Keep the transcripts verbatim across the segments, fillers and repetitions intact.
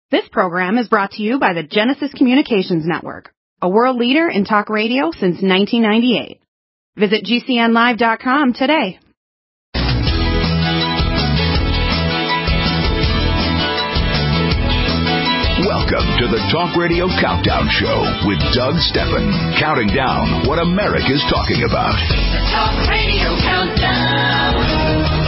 This program is brought to you by the Genesis Communications Network, a world leader in talk radio since nineteen ninety-eight. Visit G C N live dot com today. Welcome to the Talk Radio Countdown Show with Doug Steppen, counting down what America's talking about. The Talk Radio Countdown.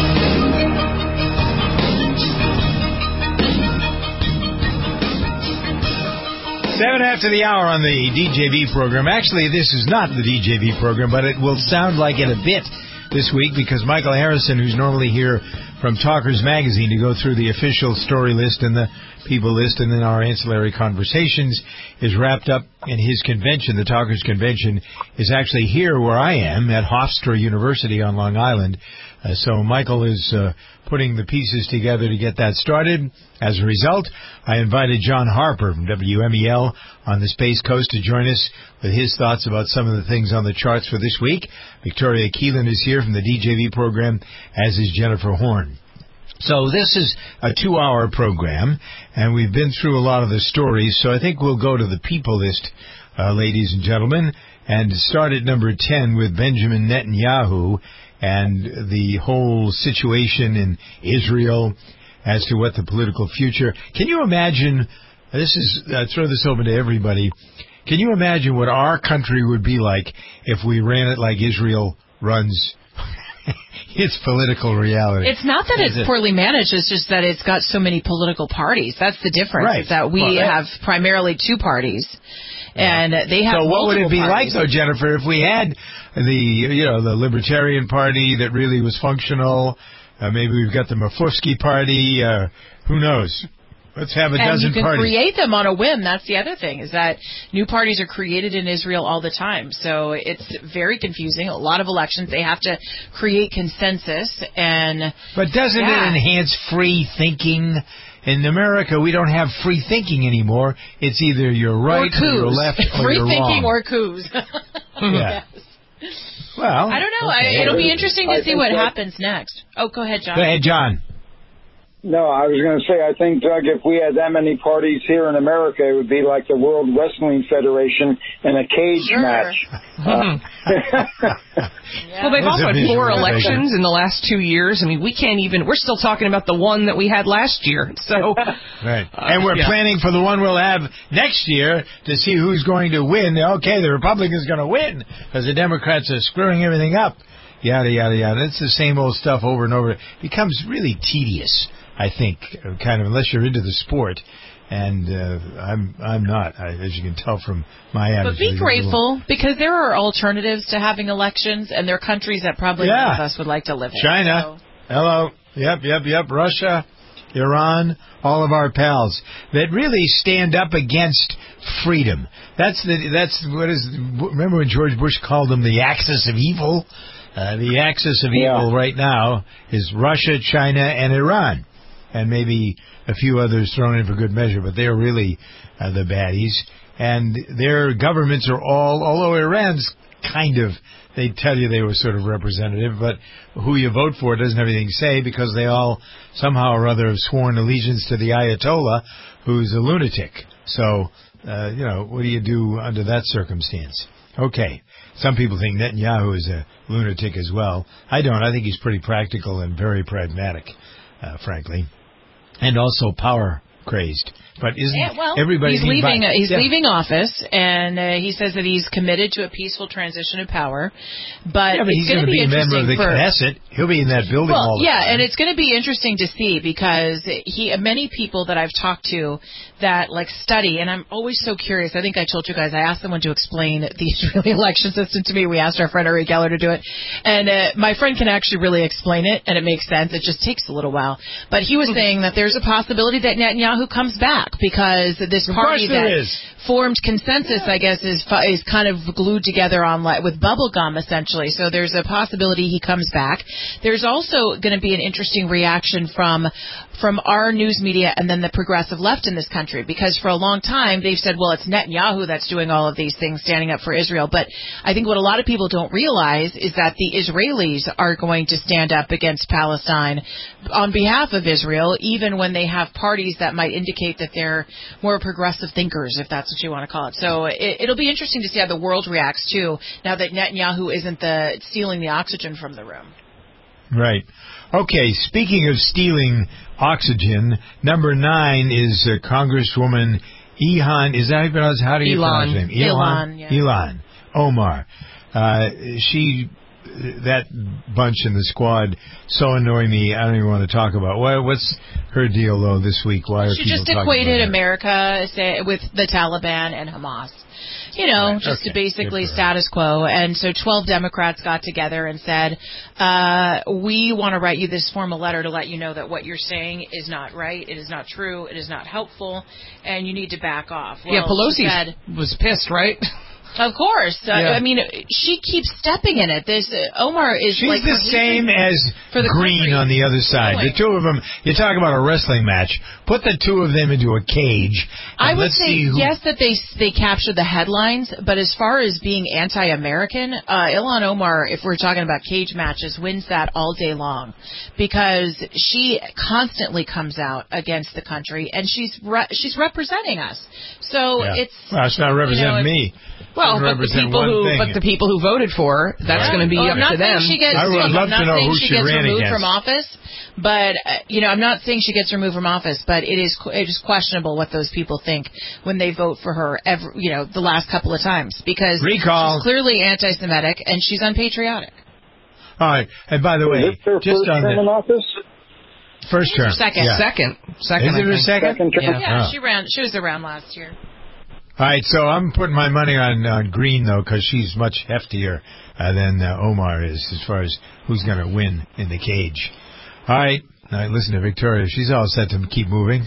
Seven after the hour on the D J V program. Actually, this is not the D J V program, but it will sound like it a bit this week because Michael Harrison, who's normally here from Talkers Magazine to go through the official story list and the people list and then our ancillary conversations, is wrapped up in his convention. The Talkers Convention is actually here where I am at Hofstra University on Long Island. Uh, so Michael is uh, putting the pieces together to get that started. As a result, I invited John Harper from W M E L on the Space Coast to join us with his thoughts about some of the things on the charts for this week. Victoria Keelan is here from the D J V program, as is Jennifer Horn. So this is a two-hour program, and we've been through a lot of the stories, so I think we'll go to the people list, uh, ladies and gentlemen, and start at number ten with Benjamin Netanyahu and the whole situation in Israel as to what the political future. Can you imagine, this is, I throw this open to everybody, can you imagine what our country would be like if we ran it like Israel runs its political reality? It's not that it's it? poorly managed, it's just that it's got so many political parties. That's the difference, right. is that we well, have primarily two parties. And they have So what would it be parties. like, though, Jennifer, if we had the, you know, the Libertarian Party that really was functional? Uh, maybe we've got the Mafufsky Party. Uh, who knows? Let's have a and dozen you can parties. create them on a whim. That's the other thing, is that new parties are created in Israel all the time. So it's very confusing. A lot of elections, they have to create consensus. and. But doesn't yeah. it enhance free thinking? In America, we don't have free thinking anymore. It's either you're right or, or you're left or free you're thinking wrong. or coups. Yeah. Yes. Well, I don't know. okay. I, it'll be interesting to I see what that, happens next. Oh, go ahead, John. Go ahead, John. No, I was going to say, I think, Doug, if we had that many parties here in America, it would be like the World Wrestling Federation in a cage sure. match. Uh, yeah. Well, they've also had four elections in the last two years. I mean, we can't even, we're still talking about the one that we had last year. So, right. Uh, and we're yeah. planning for the one we'll have next year to see who's going to win. Okay, the Republicans going to win because the Democrats are screwing everything up. Yada, yada, yada. It's the same old stuff over and over. It becomes really tedious, I think, kind of, unless you're into the sport. And uh, I'm I'm not, I, as you can tell from my attitude. But be grateful, because there are alternatives to having elections, and there are countries that probably yeah. none of us would like to live in. China. So. Hello. Yep, yep, yep. Russia, Iran, all of our pals that really stand up against freedom. That's the that's what is. Remember when George Bush called them the axis of evil? Uh, the axis of yeah. evil right now is Russia, China, and Iran. And maybe a few others thrown in for good measure, but they're really uh, the baddies. And their governments are all, although Iran's kind of, they tell you they were sort of representative, but who you vote for doesn't have anything to say because they all somehow or other have sworn allegiance to the Ayatollah, who's a lunatic. So, uh, you know, what do you do under that circumstance? Okay. Some people think Netanyahu is a lunatic as well. I don't. I think he's pretty practical and very pragmatic, uh, frankly. And also power crazed. But isn't yeah, well, everybody he's leaving? By, uh, he's yeah. leaving office, and uh, he says that he's committed to a peaceful transition of power. But, yeah, but it's he's going to be, be a member of the for, Knesset. He'll be in that building well, all the yeah, time. and it's going to be interesting to see because he, many people that I've talked to that like study, and I'm always so curious. I think I told you guys I asked someone to explain the Israeli election system to me. We asked our friend Ari Geller to do it, and uh, my friend can actually really explain it, and it makes sense. It just takes a little while. But he was saying that there's a possibility that Netanyahu comes back because this of party that is. formed consensus, I guess, is is kind of glued together on with bubble gum, essentially. So there's a possibility he comes back. There's also going to be an interesting reaction from from our news media and then the progressive left in this country, because for a long time they've said, well, it's Netanyahu that's doing all of these things, standing up for Israel. But I think what a lot of people don't realize is that the Israelis are going to stand up against Palestine on behalf of Israel, even when they have parties that might indicate that they're more progressive thinkers, if that's what you want to call it. So it, it'll be interesting to see how the world reacts, too, now that Netanyahu isn't the stealing the oxygen from the room. Right. Okay, speaking of stealing oxygen, number nine is uh, Congresswoman Ilhan, is that how do you pronounce her name? Ilhan. Ilhan, yeah. Ilhan Omar. Uh, she, that bunch in the squad, so annoy me, I don't even want to talk about. What, what's her deal, though, this week? Why are she people just talking equated about her? America say, with the Taliban and Hamas. You know, right, just okay. to basically status quo. And so twelve Democrats got together and said, uh, we want to write you this formal letter to let you know that what you're saying is not right, it is not true, it is not helpful, and you need to back off. Well, yeah, Pelosi said, was pissed, right? Of course. Uh, Yeah. I mean, she keeps stepping in it. This uh, Omar is She's like the same as for the Green country. on the other side. Really? The two of them, you talk about a wrestling match, put the two of them into a cage. I would let's say, see who, yes, that they they capture the headlines, but as far as being anti-American, uh, Ilhan Omar, if we're talking about cage matches, wins that all day long, because she constantly comes out against the country, and she's re- she's representing us. So yeah. it's... Well, it's not representing you know, me. Well, but the people who thing. but the people who voted for her, that's Right. going to be Oh, up I'm not to them. saying she gets, I would look, love I'm not to know saying who she she gets ran removed against. from office, but uh, you know, I'm not saying she gets removed from office, but it is it is questionable what those people think when they vote for her. Every, you know, the last couple of times, because Recall. she's clearly anti-Semitic and she's unpatriotic. All right. And by the Is way, this her just first on term in the office? first term. Second. Yeah. Second, second. Is it I her think. second? Second term. Yeah. Yeah, Oh. she ran. She was around last year. All right, so I'm putting my money on, on Green, though, because she's much heftier uh, than uh, Omar is as far as who's going to win in the cage. All right, now listen to Victoria. She's all set to keep moving.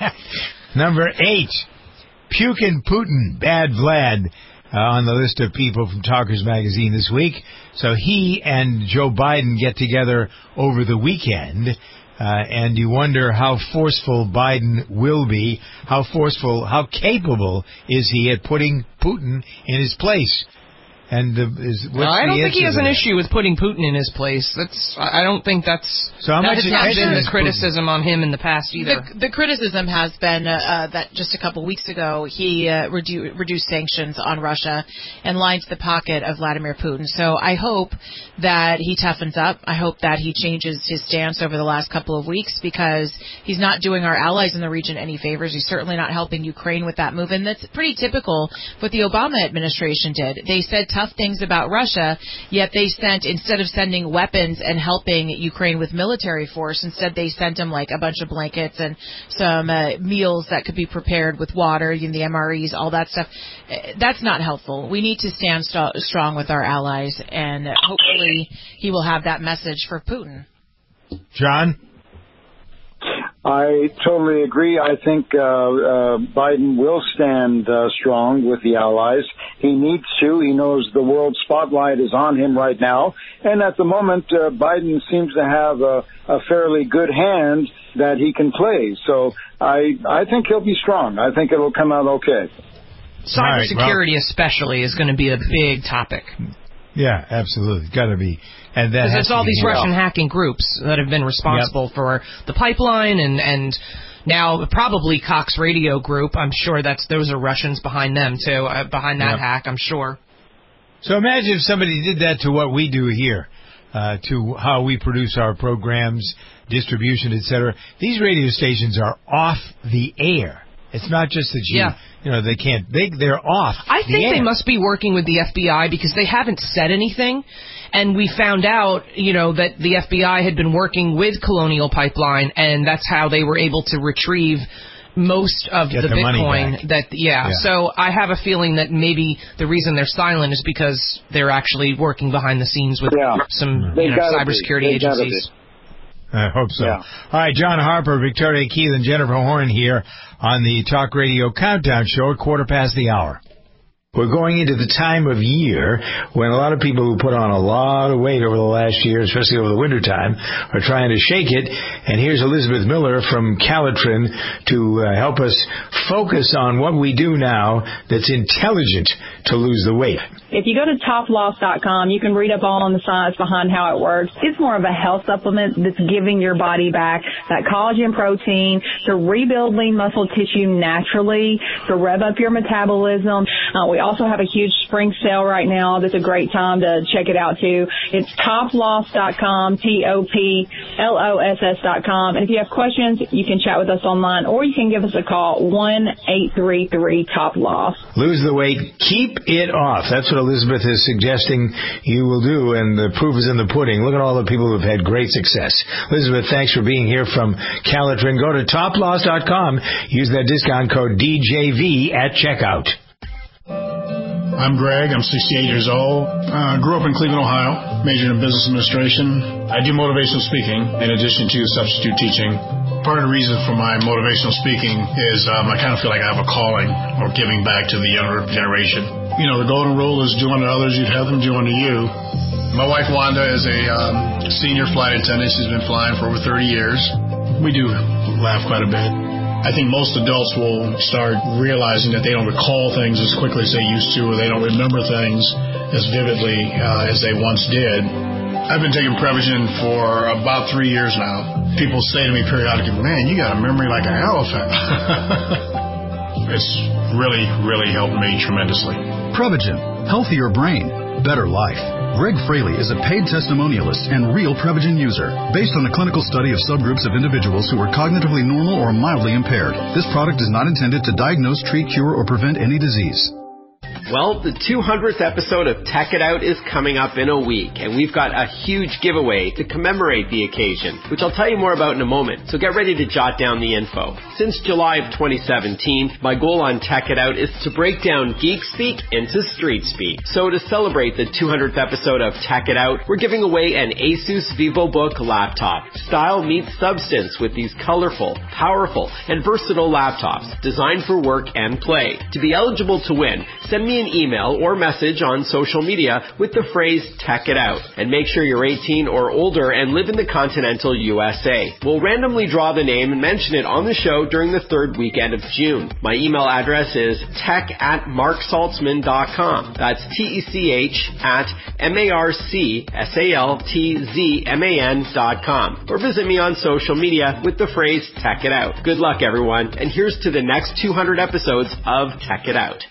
Number eight, Pukin Putin, Bad Vlad, uh, on the list of people from Talkers Magazine this week. So he and Joe Biden get together over the weekend. Uh, and you wonder how forceful Biden will be, how forceful, how capable is he at putting Putin in his place? And uh, is, what's No, I don't the think he has answer an to that? issue with putting Putin in his place. That's I don't think that's So how that much has not attention been is the criticism on him in the past either. The, the criticism has been uh, uh, that just a couple weeks ago he uh, redu- reduced sanctions on Russia and lined the pocket of Vladimir Putin. So I hope that he toughens up. I hope that he changes his stance over the last couple of weeks, because he's not doing our allies in the region any favors. He's certainly not helping Ukraine with that move. And that's pretty typical what the Obama administration did. They said tough things about Russia, yet they sent, instead of sending weapons and helping Ukraine with military force, instead they sent them like a bunch of blankets and some uh, meals that could be prepared with water, you know, the M R Es, all that stuff. Uh, That's not helpful. We need to stand st- strong with our allies, and hopefully he will have that message for Putin. John? I totally agree. I think uh, uh, Biden will stand uh, strong with the allies. He needs to. He knows the world spotlight is on him right now. And at the moment, uh, Biden seems to have a, a fairly good hand that he can play. So I, I think he'll be strong. I think it'll come out okay. Cybersecurity, well- especially, is going to be a big topic. Yeah, absolutely. Got to be. And that Because has it's to all be these well. Russian hacking groups that have been responsible Yep. for the pipeline and, and now probably Cox Radio Group. I'm sure that's those are Russians behind them, too, uh, behind that Yep. hack, I'm sure. So imagine if somebody did that to what we do here, uh, to how we produce our programs, distribution, et cetera. These radio stations are off the air. It's not just that you, Yeah. you know, they can't, they, they're off I the think air. they must be working with the F B I because they haven't said anything. And we found out, you know, that the F B I had been working with Colonial Pipeline, and that's how they were able to retrieve most of Get the, the money Bitcoin. back. That yeah. Yeah. So I have a feeling that maybe the reason they're silent is because they're actually working behind the scenes with Yeah. some They you know, gotta be. cybersecurity They gotta agencies. I hope so. Yeah. All right, John Harper, Victoria Keelan, Jennifer Horn here on the Talk Radio Countdown Show at quarter past the hour. We're going into the time of year when a lot of people who put on a lot of weight over the last year, especially over the wintertime, are trying to shake it. And here's Elizabeth Miller from Calitrin to uh, help us focus on what we do now that's intelligent to lose the weight. If you go to top loss dot com, you can read up all on the science behind how it works. It's more of a health supplement that's giving your body back that collagen protein to rebuild lean muscle tissue naturally, to rev up your metabolism. Uh, we also have a huge spring sale right now. That's a great time to check it out too. It's top loss dot com, T O P L O S S dot com. And if you have questions, you can chat with us online or you can give us a call, one eight three three top loss. Lose the weight, keep it off. That's what Elizabeth is suggesting you will do, and the proof is in the pudding. Look at all the people who have had great success. Elizabeth, thanks for being here from Calitrin. Go to top loss dot com. Use that discount code D J V at checkout. I'm Greg. I'm sixty-eight years old. Uh, grew up in Cleveland, Ohio. Majored in business administration. I do motivational speaking in addition to substitute teaching. Part of the reason for my motivational speaking is um, I kind of feel like I have a calling or giving back to the younger generation. You know, the golden rule is do unto others, you'd have them do unto you. My wife, Wanda, is a um, senior flight attendant. She's been flying for over thirty years. We do laugh quite a bit. I think most adults will start realizing that they don't recall things as quickly as they used to, or they don't remember things as vividly uh, as they once did. I've been taking Prevagen for about three years now. People say to me periodically, man, you got a memory like an elephant. It's really, really helped me tremendously. Prevagen, healthier brain, better life. Greg Fraley is a paid testimonialist and real Prevagen user. Based on a clinical study of subgroups of individuals who are cognitively normal or mildly impaired, this product is not intended to diagnose, treat, cure, or prevent any disease. Well, the two hundredth episode of Tech It Out is coming up in a week, and we've got a huge giveaway to commemorate the occasion, which I'll tell you more about in a moment, so get ready to jot down the info. Since July of twenty seventeen, my goal on Tech It Out is to break down geek speak into street speak. So to celebrate the two hundredth episode of Tech It Out, we're giving away an Asus VivoBook laptop. Style meets substance with these colorful, powerful, and versatile laptops designed for work and play. To be eligible to win, send me an email or message on social media with the phrase Tech It Out, and make sure you're eighteen or older and live in the continental U S A. We'll randomly draw the name and mention it on the show during the third weekend of June. My email address is tech at mark saltzman dot com. That's T E C H at M A R C S A L T Z M A N dot com. Or visit me on social media with the phrase Tech It Out. Good luck, everyone, and here's to the next two hundred episodes of Tech It Out.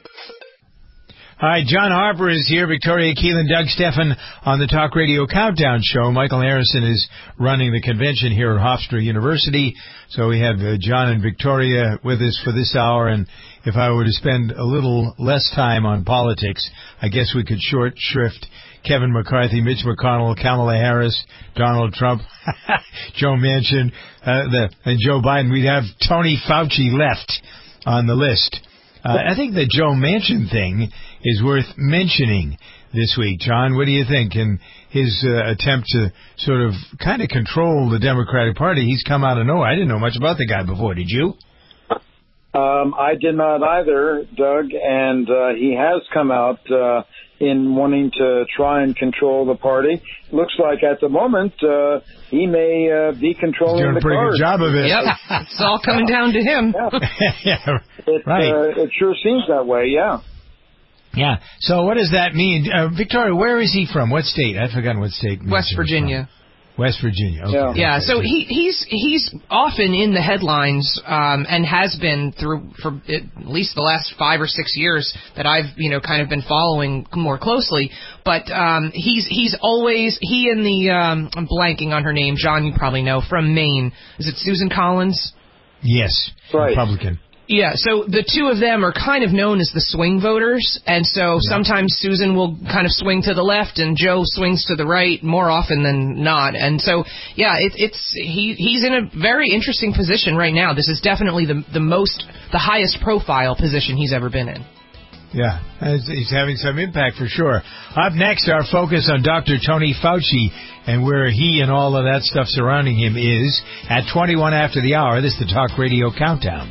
Hi, John Harper is here, Victoria Keelan, Doug Steffen on the Talk Radio Countdown Show. Michael Harrison is running the convention here at Hofstra University. So we have uh, John and Victoria with us for this hour. And if I were to spend a little less time on politics, I guess we could short shrift Kevin McCarthy, Mitch McConnell, Kamala Harris, Donald Trump, Joe Manchin, uh, the, and Joe Biden. We'd have Tony Fauci left on the list. Uh, I think the Joe Manchin thing is worth mentioning this week. John, what do you think? And his uh, attempt to sort of kind of control the Democratic Party, he's come out of nowhere. I didn't know much about the guy before. Did you? Um, I did not either, Doug, and uh, he has come out uh, in wanting to try and control the party. Looks like at the moment uh, he may uh, be controlling He's doing the a pretty cards. good job of it. Yep, it's all coming down to him. Yeah. yeah, it, right. uh, it sure seems that way, yeah. Yeah. So what does that mean? Uh, Victoria, where is he from? What state? I've forgotten what state. West Virginia. West Virginia. Okay. Yeah. Yeah, so he, he's he's often in the headlines um, and has been through for at least the last five or six years that I've you know kind of been following more closely. But um, he's he's always he and the um, I'm blanking on her name. John, you probably know, from Maine. Is it Susan Collins? Yes, Right. Republican. Yeah, so the two of them are kind of known as the swing voters, and so yeah. sometimes Susan will kind of swing to the left and Joe swings to the right more often than not. And so, yeah, it, it's he he's in a very interesting position right now. This is definitely the the most, the highest profile position he's ever been in. Yeah, he's having some impact for sure. Up next, our focus on Doctor Tony Fauci and where he and all of that stuff surrounding him is at twenty-one after the hour. This is the Talk Radio Countdown.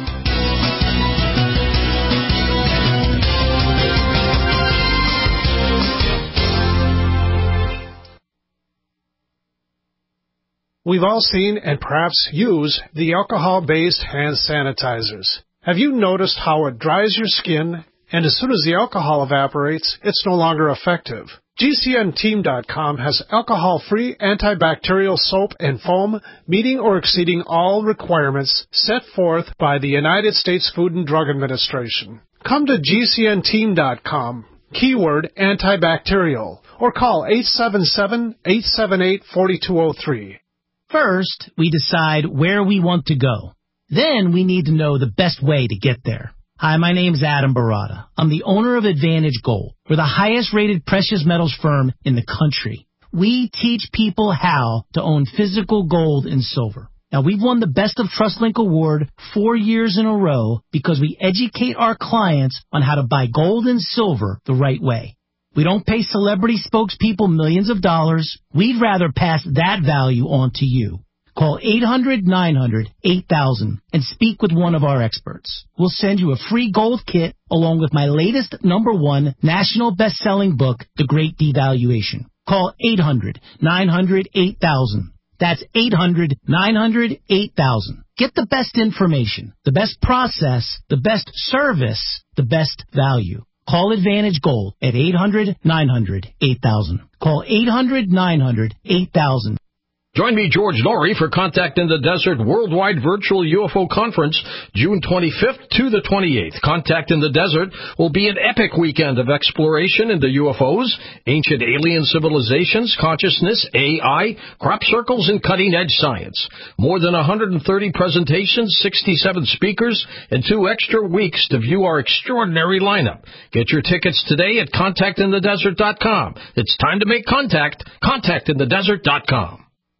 We've all seen and perhaps use the alcohol-based hand sanitizers. Have you noticed how it dries your skin, and as soon as the alcohol evaporates, it's no longer effective? G C N team dot com has alcohol-free antibacterial soap and foam meeting or exceeding all requirements set forth by the United States Food and Drug Administration. Come to G C N team dot com, keyword antibacterial, or call eight seven seven, eight seven eight, four two zero three. First, we decide where we want to go. Then we need to know the best way to get there. Hi, my name's Adam Barada. I'm the owner of Advantage Gold. We're the highest-rated precious metals firm in the country. We teach people how to own physical gold and silver. Now, we've won the Best of TrustLink Award four years in a row because we educate our clients on how to buy gold and silver the right way. We don't pay celebrity spokespeople millions of dollars. We'd rather pass that value on to you. Call eight hundred, nine hundred, eight thousand and speak with one of our experts. We'll send you a free gold kit along with my latest number one national best-selling book, The Great Devaluation. Call eight hundred, nine hundred, eight thousand. That's eight hundred, nine hundred, eight thousand. Get the best information, the best process, the best service, the best value. Call Advantage Gold at eight hundred, nine hundred, eight thousand. Call eight hundred, nine hundred, eight thousand. Join me, George Laurie, for Contact in the Desert Worldwide Virtual U F O Conference, June twenty-fifth to the twenty-eighth. Contact in the Desert will be an epic weekend of exploration into U F Os, ancient alien civilizations, consciousness, A I, crop circles, and cutting-edge science. More than one hundred thirty presentations, sixty-seven speakers, and two extra weeks to view our extraordinary lineup. Get your tickets today at contact in the desert dot com. It's time to make contact. contact in the desert dot com.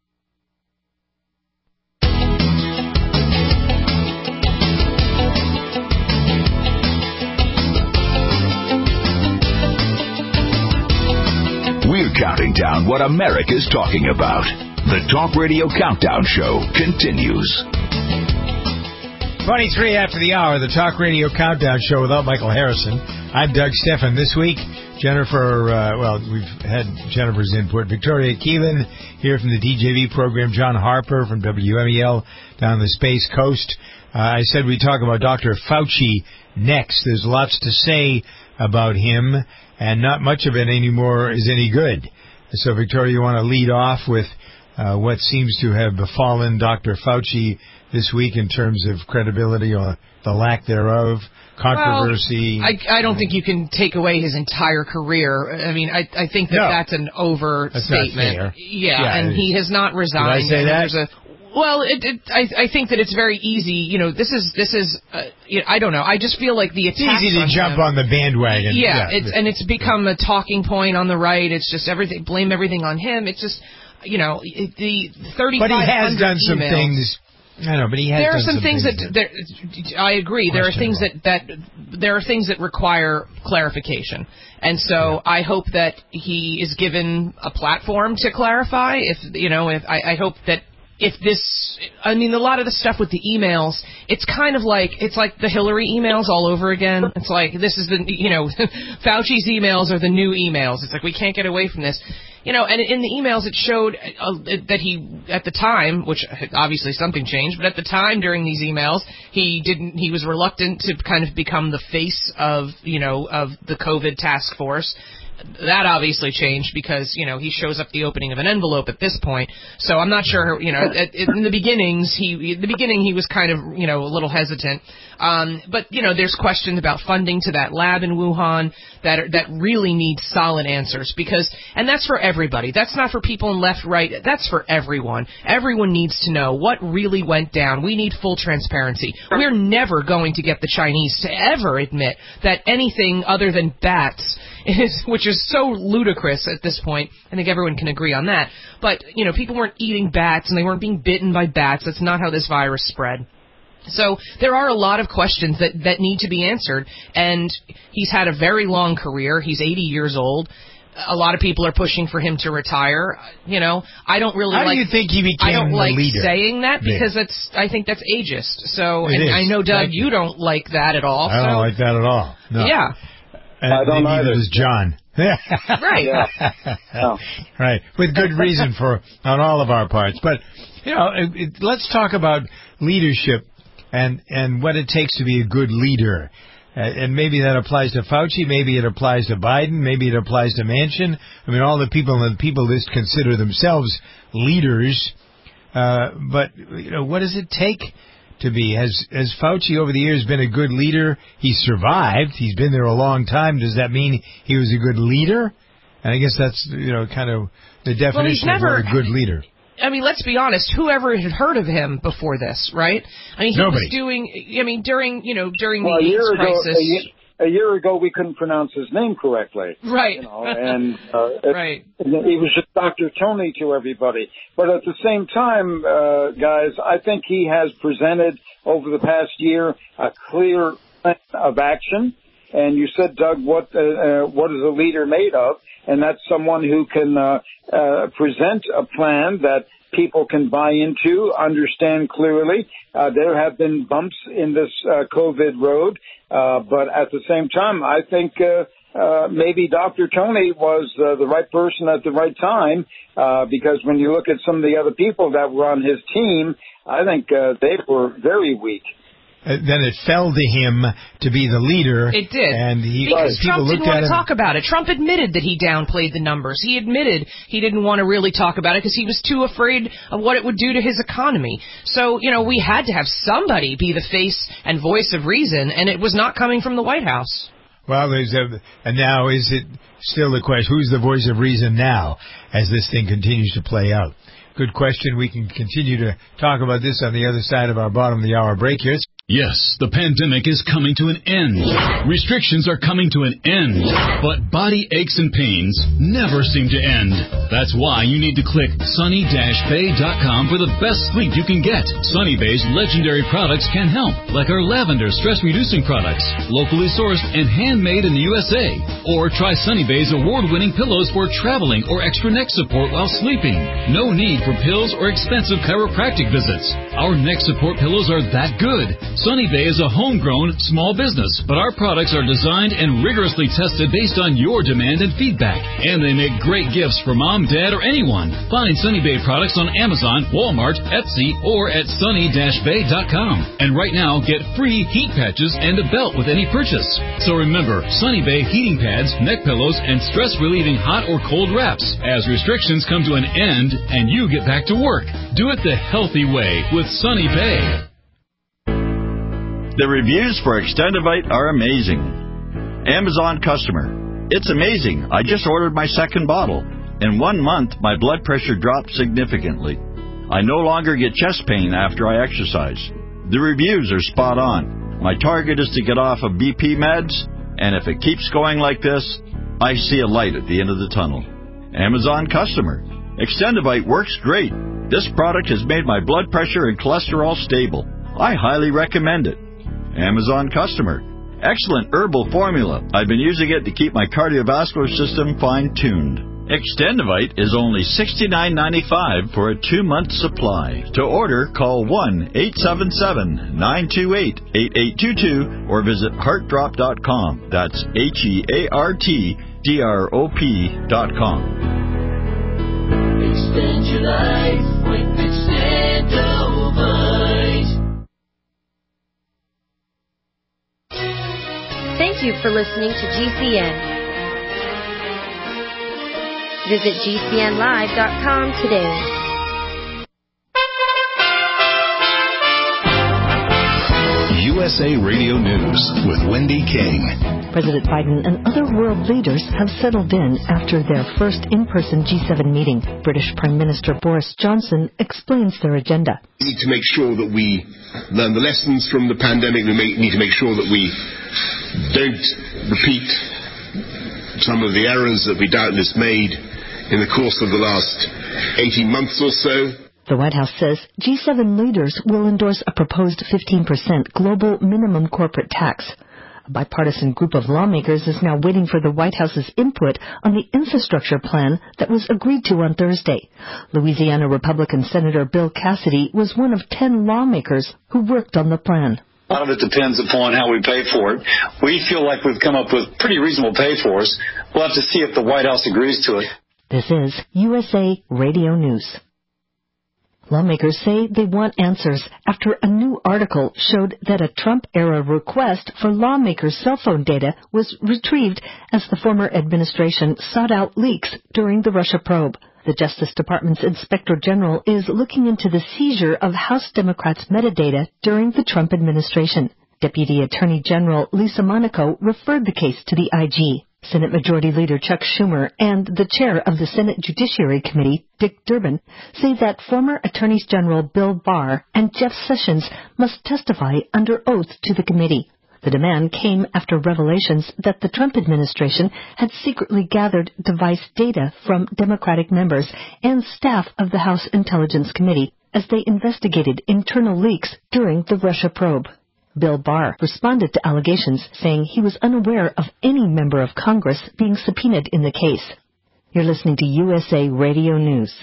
We're counting down what America's talking about. The Talk Radio Countdown Show continues. twenty-three after the hour, the Talk Radio Countdown Show without Michael Harrison. I'm Doug Stephan. This week, Jennifer, uh, well, we've had Jennifer's input. Victoria Keelan here from the D J V program. John Harper from W M E L down the Space Coast. Uh, I said we'd talk about Doctor Fauci next. There's lots to say about him, and not much of it anymore is any good. So, Victoria, you want to lead off with uh, what seems to have befallen Doctor Fauci this week in terms of credibility or the lack thereof, controversy? Well, I, I don't think you can take away his entire career. I mean, I, I think that no, that's an overstatement. That's not fair. Yeah, yeah, and he has not resigned. Did I say that? There's a, Well, it, it, I, I think that it's very easy. You know, this is this is. Uh, you know, I don't know. I just feel like the it's attacks easy to on jump him, on the bandwagon. Yeah, yeah, it's and it's become a talking point on the right. It's just everything. Blame everything on him. It's just, you know, it, the thirty-five hundred. But he has done some emails, things. I know, but he has. There are done some, some things, things that, that, that I agree. There are things that, that there are things that require clarification, and so yeah. I hope that he is given a platform to clarify. If you know, if I, I hope that. If this, I mean, a lot of the stuff with the emails, it's kind of like, it's like the Hillary emails all over again. It's like, this is the, you know, Fauci's emails are the new emails. It's like, we can't get away from this. You know, and in the emails it showed uh, that he, at the time, which obviously something changed, but at the time during these emails, he didn't, he was reluctant to kind of become the face of, you know, of the COVID task force. That obviously changed because, you know, he shows up the opening of an envelope at this point. So I'm not sure, you know, at, in the beginnings, he, in the beginning he was kind of, you know, a little hesitant. Um, but, you know, there's questions about funding to that lab in Wuhan that are, that really need solid answers because, and that's for everybody. That's not for people in left, right. That's for everyone. Everyone needs to know what really went down. We need full transparency. We're never going to get the Chinese to ever admit that anything other than bats is, which is so ludicrous at this point. I think everyone can agree on that. But, you know, people weren't eating bats and they weren't being bitten by bats. That's not how this virus spread. So there are a lot of questions that, that need to be answered, and he's had a very long career. He's eighty years old. A lot of people are pushing for him to retire. You know, I don't really How like... do you think he became I don't the like leader? saying that because Yeah. it's. I think that's ageist. So, It and is. I know, Doug, Thank you. you. don't like that at all. I don't so. like that at all. No. Yeah. And I don't neither either. does John. Right. Yeah. No. Right. With good reason for on all of our parts. But, you know, it, it, let's talk about leadership and, and what it takes to be a good leader. Uh, and maybe that applies to Fauci, maybe it applies to Biden, maybe it applies to Manchin. I mean, all the people on the people list consider themselves leaders. Uh, but, you know, what does it take to be? Has, has Fauci over the years been a good leader? He's survived. He's been there a long time. Does that mean he was a good leader? And I guess that's, you know, kind of the definition well, never, of what a good leader. I mean, let's be honest. Whoever had heard of him before this, right? I mean, he Nobody. was doing. I mean, during you know during Well, the a year AIDS ago, crisis. a year, a year ago, we couldn't pronounce his name correctly. Right. You know, and uh, it, right. he was just Doctor Tony to everybody. But at the same time, uh, guys, I think he has presented over the past year a clear plan of action. And you said, Doug, what uh, uh, what is a leader made of? And that's someone who can uh, uh, present a plan that people can buy into, understand clearly. Uh, there have been bumps in this uh, COVID road, uh, but at the same time, I think uh, uh, maybe Doctor Tony was uh, the right person at the right time, uh, because when you look at some of the other people that were on his team, I think uh, they were very weak. Uh, then it fell to him to be the leader. It did. And he, because people Trump looked didn't want at to him, talk about it. Trump admitted that he downplayed the numbers. He admitted he didn't want to really talk about it because he was too afraid of what it would do to his economy. So, you know, we had to have somebody be the face and voice of reason, and it was not coming from the White House. Well, there's a, and now is it still the question, who's the voice of reason now as this thing continues to play out? Good question. We can continue to talk about this on the other side of our bottom of the hour break here. Yes, the pandemic is coming to an end. Restrictions are coming to an end. But body aches and pains never seem to end. That's why you need to click sunny dash bay dot com for the best sleep you can get. Sunny Bay's legendary products can help, like our lavender stress-reducing products, locally sourced and handmade in the U S A. Or try Sunny Bay's award-winning pillows for traveling or extra neck support while sleeping. No need for pills or expensive chiropractic visits. Our neck support pillows are that good. Sunny Bay is a homegrown small business, but our products are designed and rigorously tested based on your demand and feedback. And they make great gifts for mom, dad, or anyone. Find Sunny Bay products on Amazon, Walmart, Etsy, or at sunny dash bay dot com. And right now, get free heat patches and a belt with any purchase. So remember, Sunny Bay heating pads, neck pillows, and stress-relieving hot or cold wraps. As restrictions come to an end and you get back to work, do it the healthy way with Sunny Bay. The reviews for Extendivite are amazing. Amazon customer. It's amazing. I just ordered my second bottle. In one month, my blood pressure dropped significantly. I no longer get chest pain after I exercise. The reviews are spot on. My target is to get off of B P meds, and if it keeps going like this, I see a light at the end of the tunnel. Amazon customer. Extendivite works great. This product has made my blood pressure and cholesterol stable. I highly recommend it. Amazon customer. Excellent herbal formula. I've been using it to keep my cardiovascular system fine-tuned. Extendivite is only sixty-nine ninety-five for a two-month supply. To order, call one eight seven seven, nine two eight, eight eight two two or visit heart drop dot com. That's H E A R T D R O P dot com. Extend your life with Extendivite. Thank you for listening to G C N. Visit G C N live dot com today. U S A Radio News with Wendy King. President Biden and other world leaders have settled in after their first in-person G seven meeting. British Prime Minister Boris Johnson explains their agenda. We need to make sure that we learn the lessons from the pandemic. We may, need to make sure that we don't repeat some of the errors that we doubtless made in the course of the last eighteen months or so. The White House says G seven leaders will endorse a proposed fifteen percent global minimum corporate tax. A bipartisan group of lawmakers is now waiting for the White House's input on the infrastructure plan that was agreed to on Thursday. Louisiana Republican Senator Bill Cassidy was one of ten lawmakers who worked on the plan. A lot of it depends upon how we pay for it. We feel like we've come up with pretty reasonable pay for us. We'll have to see if the White House agrees to it. This is U S A Radio News. Lawmakers say they want answers after a new article showed that a Trump-era request for lawmakers' cell phone data was retrieved as the former administration sought out leaks during the Russia probe. The Justice Department's Inspector General is looking into the seizure of House Democrats' metadata during the Trump administration. Deputy Attorney General Lisa Monaco referred the case to the I G. Senate Majority Leader Chuck Schumer and the chair of the Senate Judiciary Committee, Dick Durbin, say that former Attorneys General Bill Barr and Jeff Sessions must testify under oath to the committee. The demand came after revelations that the Trump administration had secretly gathered device data from Democratic members and staff of the House Intelligence Committee as they investigated internal leaks during the Russia probe. Bill Barr responded to allegations, saying he was unaware of any member of Congress being subpoenaed in the case. You're listening to U S A Radio News.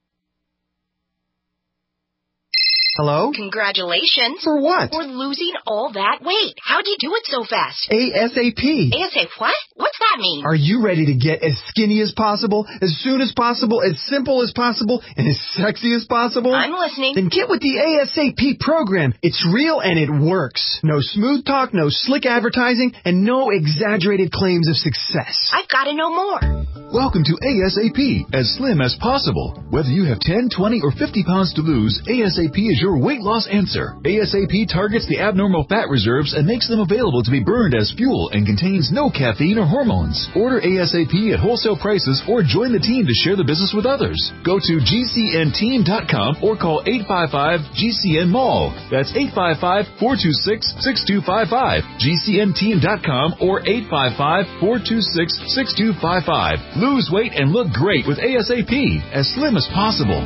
Hello? Congratulations. For what? For losing all that weight. How'd you do it so fast? ASAP. ASAP what? What's that mean? Are you ready to get as skinny as possible, as soon as possible, as simple as possible, and as sexy as possible? I'm listening. Then get with the ASAP program. It's real and it works. No smooth talk, no slick advertising, and no exaggerated claims of success. I've got to know more. Welcome to ASAP, as slim as possible. Whether you have ten, twenty, or fifty pounds to lose, ASAP is your weight loss answer. ASAP targets the abnormal fat reserves and makes them available to be burned as fuel and contains no caffeine or hormones. Order ASAP at wholesale prices or join the team to share the business with others. Go to G C N team dot com or call eight five five G C N mall. That's eight five five, four two six, six two five five. G C N team dot com or eight five five, four two six, six two five five. Lose weight and look great with ASAP, as slim as possible.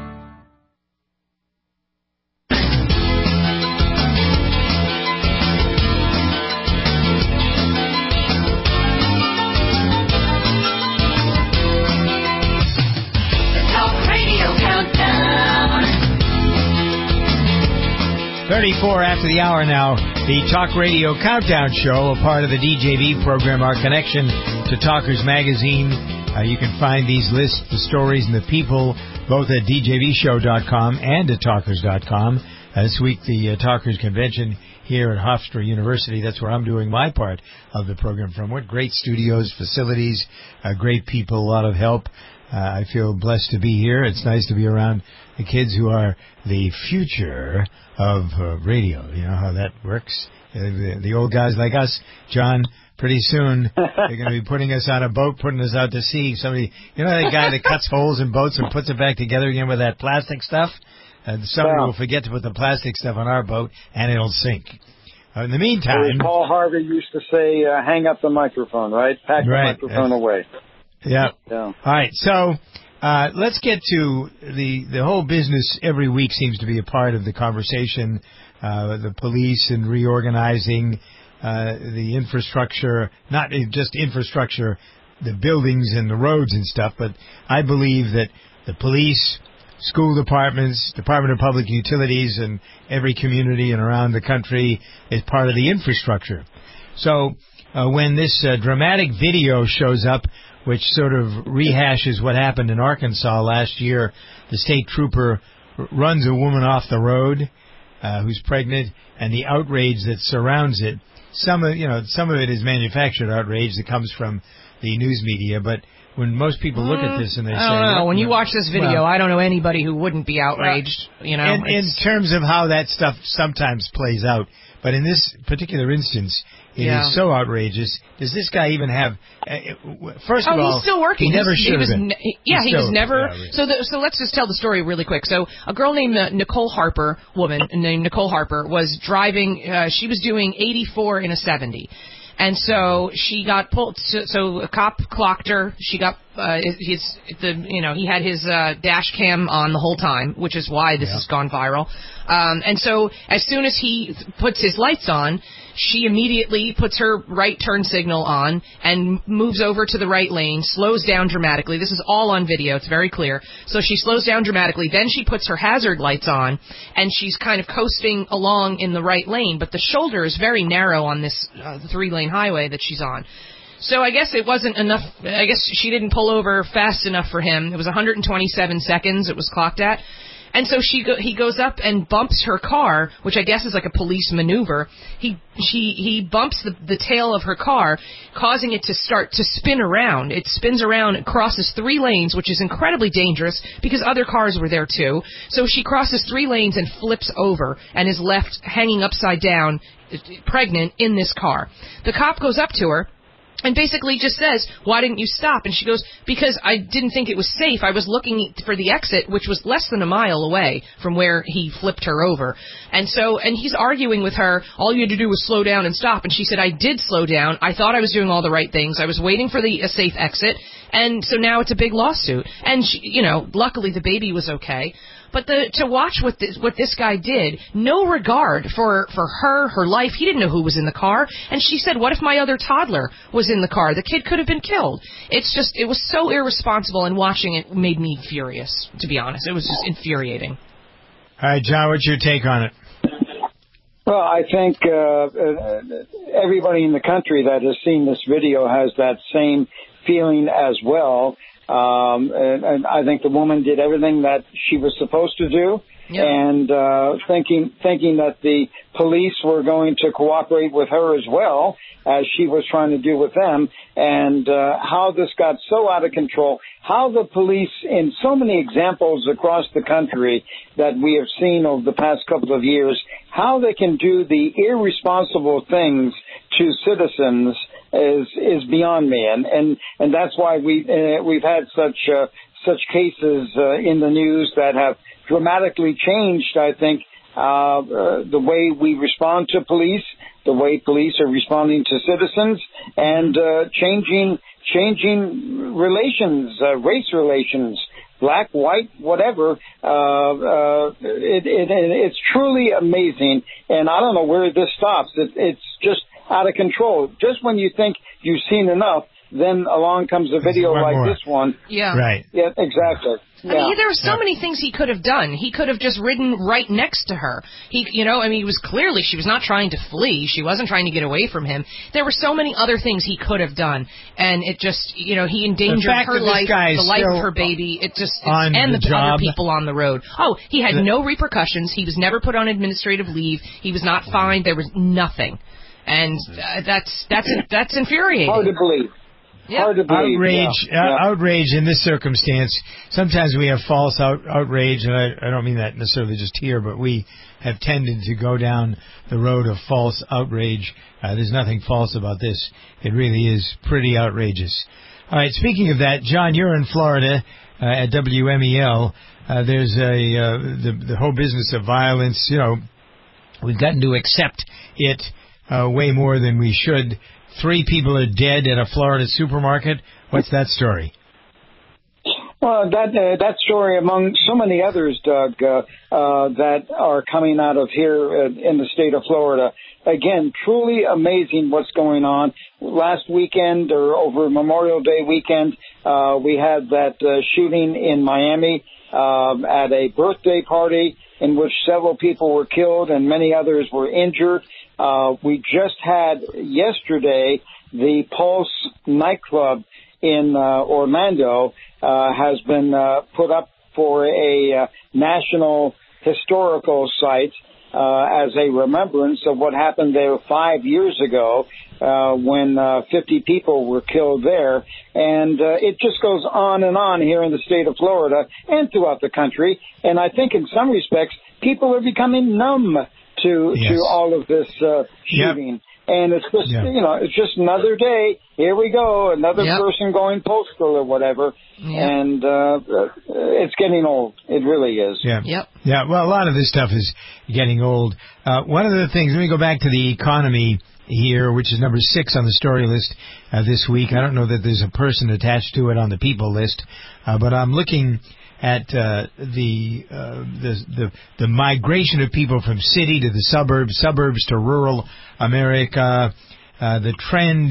thirty-four after the hour now, the Talk Radio Countdown Show, a part of the D J V program, our connection to Talkers Magazine. Uh, you can find these lists, the stories, and the people, both at D J V show dot com and at talkers dot com. Uh, this week, the uh, Talkers Convention here at Hofstra University. That's where I'm doing my part of the program from. What great studios, facilities, uh, great people, a lot of help. Uh, I feel blessed to be here. It's nice to be around the kids who are the future of uh, radio. You know how that works. Uh, the, the old guys like us, John, pretty soon they're going to be putting us on a boat, putting us out to sea. Somebody, you know that guy that cuts holes in boats and puts it back together again with that plastic stuff? And somebody Yeah. will forget to put the plastic stuff on our boat, and it'll sink. Uh, in the meantime... As Paul Harvey used to say, uh, hang up the microphone, right? Pack Right. the microphone Uh, away. Yeah. Yeah. All right. So uh, let's get to the the whole business. Every week seems to be a part of the conversation. Uh, the police and reorganizing uh, the infrastructure, not just infrastructure, the buildings and the roads and stuff, but I believe that the police, school departments, Department of Public Utilities, and every community and around the country is part of the infrastructure. So uh, when this uh, dramatic video shows up, which sort of rehashes what happened in Arkansas last year, the state trooper r- runs a woman off the road uh, who's pregnant, and the outrage that surrounds it. Some of you know some of it is manufactured outrage that comes from the news media, but when most people look at this and they I say, don't know. well, When you watch this video, well, I don't know anybody who wouldn't be outraged. You know, in, in It's- terms of how that stuff sometimes plays out, but in this particular instance, it Yeah. is so outrageous. Does this guy even have? Uh, first oh, of all, he's still working. He never He's- should he was have been. ne- he- yeah, He's he was still- never. yeah, really. So, the, so let's just tell the story really quick. So, a girl named uh, Nicole Harper, woman named Nicole Harper, was driving. Uh, she was doing eighty-four in a seventy. And so she got pulled. So, so a cop clocked her. She got uh, his the you know he had his uh, dash cam on the whole time, which is why this yeah. has gone viral. Um, and so as soon as he puts his lights on, she immediately puts her right turn signal on and moves over to the right lane, slows down dramatically. This is all on video. It's very clear. So she slows down dramatically. Then she puts her hazard lights on, and she's kind of coasting along in the right lane. But the shoulder is very narrow on this uh, three-lane highway that she's on. So I guess it wasn't enough. I guess she didn't pull over fast enough for him. It was one hundred twenty-seven seconds it was clocked at. And so she go, he goes up and bumps her car, which I guess is like a police maneuver. He she he bumps the, the tail of her car, causing it to start to spin around. It spins around, crosses three lanes, which is incredibly dangerous because other cars were there too. So she crosses three lanes and flips over and is left hanging upside down, pregnant in this car. The cop goes up to her and basically just says, why didn't you stop? And she goes, because I didn't think it was safe. I was looking for the exit, which was less than a mile away from where he flipped her over. And so, and he's arguing with her, all you had to do was slow down and stop. And she said, I did slow down. I thought I was doing all the right things. I was waiting for the a safe exit. And so now it's a big lawsuit. And, she, you know, luckily the baby was okay. But the, to watch what this, what this guy did, no regard for, for her, her life. He didn't know who was in the car. And she said, what if my other toddler was in the car? The kid could have been killed. It's just, it was so irresponsible, and watching it made me furious, to be honest. It was just infuriating. All right, John, what's your take on it? Well, I think uh, everybody in the country that has seen this video has that same feeling as well. Um, and, and I think the woman did everything that she was supposed to do, yep. and uh, thinking thinking that the police were going to cooperate with her as well, as she was trying to do with them, and uh, how this got so out of control, how the police, in so many examples across the country that we have seen over the past couple of years, how they can do the irresponsible things to citizens is is beyond me, and and and that's why we uh, we've had such uh, such cases uh, in the news that have dramatically changed, I think, uh, uh, the way we respond to police, the way police are responding to citizens, and uh, changing changing relations, uh, race relations, black, white, whatever. Uh, uh, it, it, it's truly amazing, and I don't know where this stops. It, it's just out of control. Just when you think you've seen enough, then along comes a video like more. This one. Yeah. Right. Yeah, exactly. I yeah. mean, there were so yeah. many things he could have done. He could have just ridden right next to her. He, you know, I mean, it was clearly she was not trying to flee. She wasn't trying to get away from him. There were so many other things he could have done, and it just, you know, he endangered her life, the life of her baby. It just, it, and the, the other people on the road. Oh, he had the, no repercussions. He was never put on administrative leave. He was not fined. There was nothing. And uh, that's that's that's infuriating. Hard to believe. Yep. Hard to believe. Outrage, yeah. uh, Yeah. outrage in this circumstance. Sometimes we have false out, outrage, and I, I don't mean that necessarily just here, but we have tended to go down the road of false outrage. Uh, there's nothing false about this. It really is pretty outrageous. All right, speaking of that, John, you're in Florida uh, at W M E L. Uh, there's a uh, the the whole business of violence. You know, we've gotten to accept it uh, way more than we should. Three people are dead at a Florida supermarket. What's that story? Well, that uh, that story, among so many others, Doug, uh, uh, that are coming out of here uh, in the state of Florida. Again, truly amazing what's going on. Last weekend, or over Memorial Day weekend, uh, we had that uh, shooting in Miami um, at a birthday party in which several people were killed and many others were injured. Uh, we just had yesterday the Pulse nightclub in uh, Orlando uh, has been uh, put up for a uh, national historical site uh, as a remembrance of what happened there five years ago uh, when uh, fifty people were killed there. And uh, it just goes on and on here in the state of Florida and throughout the country. And I think in some respects, people are becoming numb to yes. to all of this uh, shooting. Yep. And it's just, yep. you know, it's just another day. Here we go, another yep. person going postal or whatever. Yep. And uh, it's getting old. It really is. Yeah. Yep. Yeah. Well, a lot of this stuff is getting old. Uh, one of the things, let me go back to the economy here, which is number six on the story list uh, this week. I don't know that there's a person attached to it on the people list, uh, but I'm looking at uh, the, uh, the the the migration of people from city to the suburbs, suburbs to rural America. Uh, the trend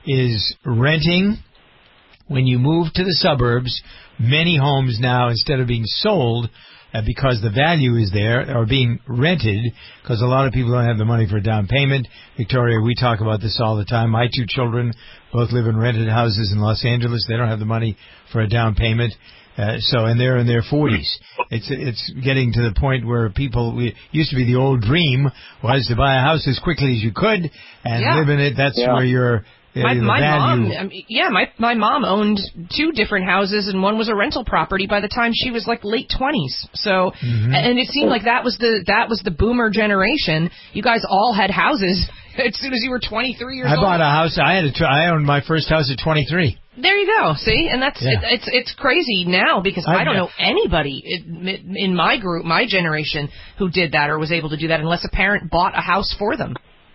is renting. When you move to the suburbs, many homes now, instead of being sold uh, because the value is there, are being rented because a lot of people don't have the money for a down payment. Victoria, we talk about this all the time. My two children both live in rented houses in Los Angeles. They don't have the money for a down payment. Uh, so, and they're in their forties. It's it's getting to the point where people, we, used to be the old dream was to buy a house as quickly as you could and Yeah. live in it. That's Yeah. where your uh, My, the my value. mom, I mean, yeah, my my mom owned two different houses, and one was a rental property by the time she was like late twenties. So, Mhm. and it seemed like that was the that was the boomer generation. You guys all had houses as soon as you were twenty-three years I old. bought a house. I had a, tr- I owned my first house at twenty-three. There you go. See, and that's Yeah. it, it's it's crazy now because I- I don't know anybody in, in my group, my generation, who did that or was able to do that unless a parent bought a house for them.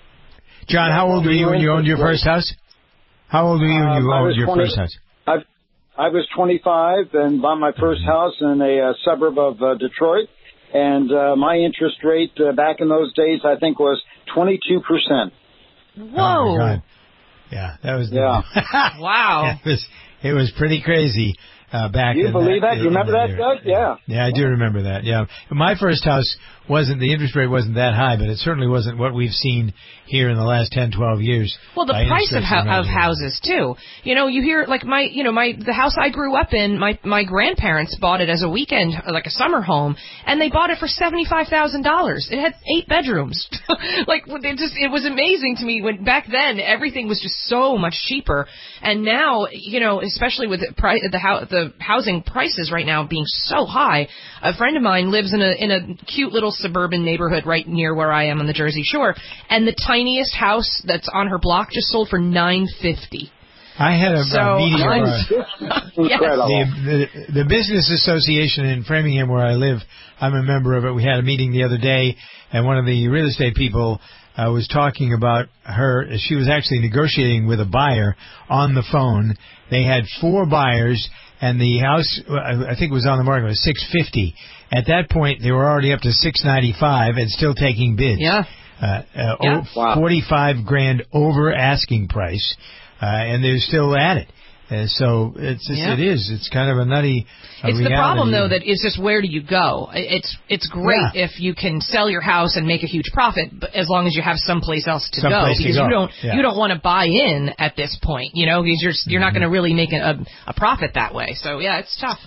John, how old were you when you owned your first house? How old were you when you Um, I owned was your twenty first house? I, I was twenty-five and bought my first house in a uh, suburb of uh, Detroit. And uh, my interest rate uh, back in those days, I think, was twenty-two percent. Whoa. Oh, my God. Yeah, that was. Yeah. Wow. It was, it was pretty crazy uh, back You in believe that? in You remember that, era. Doug? Yeah. Yeah, I do remember that. Yeah, my first house wasn't the interest rate wasn't that high, but it certainly wasn't what we've seen here in the last ten, twelve years. Well, the by any price of, stretch ho- the of imagination. houses too. You know, you hear like my, you know, my the house I grew up in. My my grandparents bought it as a weekend, like a summer home, and they bought it for seventy five thousand dollars. It had eight bedrooms. Like it just it was amazing to me when back then everything was just so much cheaper, and now you know, especially with the pri- the, hou- the housing prices right now being so high. A friend of mine lives in a in a cute little suburban neighborhood right near where I am on the Jersey Shore, and the tiniest house that's on her block just sold for nine fifty. I had a, So, a meeting. I'm- Where, Yes. the, the, the business association in Framingham where I live, I'm a member of it. We had a meeting the other day, and one of the real estate people uh, was talking about her. She was actually negotiating with a buyer on the phone. They had four buyers, and the house, I think it was on the market, was six fifty. At that point, they were already up to six ninety-five and still taking bids. Yeah. Uh, uh, Yeah. oh, Wow. forty-five grand over asking price, uh, and they're still at it. Uh, so it's, it's Yeah. it is it's kind of a nutty uh, It's the reality. problem, though, that it's just where do you go? It's it's great Yeah. if you can sell your house and make a huge profit, but as long as you have someplace else to go, Someplace to because go. you don't Yeah. you don't want to buy in at this point, you know, because you're you're not going to really make a, a profit that way. So yeah, it's tough.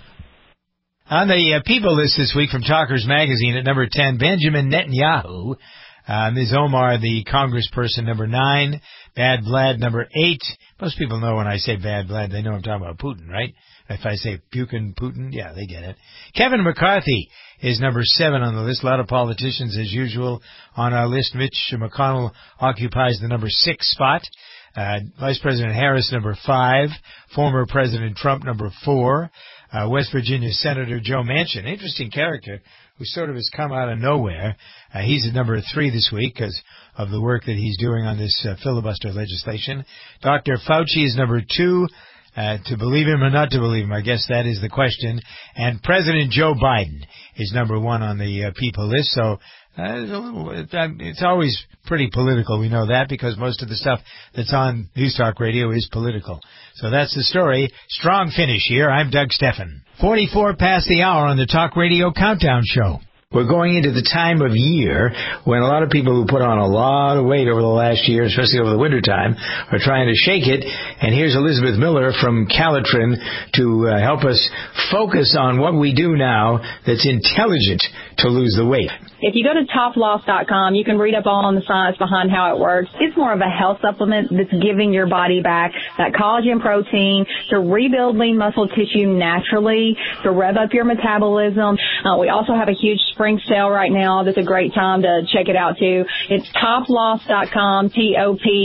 On the uh, people list this week from Talkers Magazine at number ten, Benjamin Netanyahu. Uh, Miz Omar, the congressperson, number nine. Bad Vlad, number eight. Most people know when I say Bad Vlad, they know I'm talking about Putin, right? If I say Putin, Putin, yeah, they get it. Kevin McCarthy is number seven on the list. A lot of politicians, as usual, on our list. Mitch McConnell occupies the number six spot. Uh, Vice President Harris, number five. Former President Trump, number four. Uh, West Virginia Senator Joe Manchin, interesting character, who sort of has come out of nowhere. Uh, he's at number three this week because of the work that he's doing on this uh, filibuster legislation. Doctor Fauci is number two. Uh, to believe him or not to believe him, I guess that is the question. And President Joe Biden is number one on the uh, people list. So uh, it's, a little, it's always pretty political. We know that because most of the stuff that's on News Talk Radio is political. So that's the story. Strong finish here. I'm Doug Steffen. forty-four past the hour on the Talk Radio Countdown Show. We're going into the time of year when a lot of people who put on a lot of weight over the last year, especially over the wintertime, are trying to shake it. And here's Elizabeth Miller from Calitrin to uh, help us focus on what we do now that's intelligent to lose the weight. If you go to top loss dot com, you can read up all on the science behind how it works. It's more of a health supplement that's giving your body back that collagen protein to rebuild lean muscle tissue naturally, to rev up your metabolism. Uh, we also have a huge spring sale right now. That's a great time to check it out too. It's top loss dot com, T O P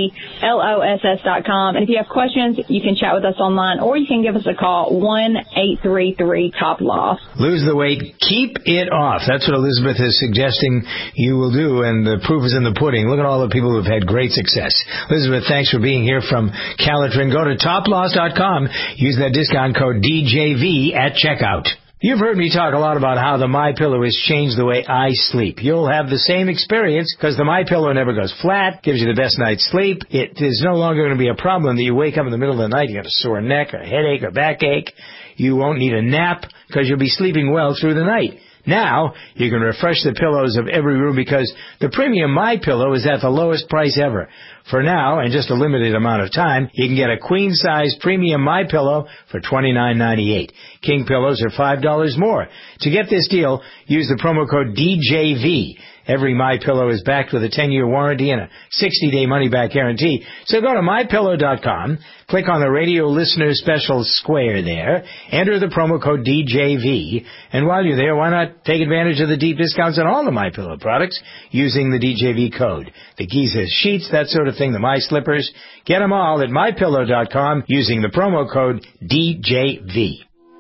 L O S S dot com. And if you have questions, you can chat with us online, or you can give us a call, one eight three three top loss. Lose the weight, keep it off. That's what Elizabeth is suggesting you will do, and the proof is in the pudding. Look at all the people who have had great success. Elizabeth, thanks for being here from Calitrin. Go to top loss dot com. Use that discount code D J V at checkout. You've heard me talk a lot about how the MyPillow has changed the way I sleep. You'll have the same experience because the MyPillow never goes flat, gives you the best night's sleep. It is no longer going to be a problem that you wake up in the middle of the night, you got a sore neck, a headache, a backache. You won't need a nap because you'll be sleeping well through the night. Now, you can refresh the pillows of every room because the premium MyPillow is at the lowest price ever. For now, and just a limited amount of time, you can get a queen-size premium MyPillow for twenty-nine ninety-eight. King pillows are five dollars more. To get this deal, use the promo code D J V. Every MyPillow is backed with a ten-year warranty and a sixty-day money-back guarantee. So go to my pillow dot com, click on the radio listener special square there, enter the promo code D J V, and while you're there, why not take advantage of the deep discounts on all the MyPillow products using the D J V code. The Giza sheets, that sort of thing, the My Slippers. Get them all at my pillow dot com using the promo code D J V.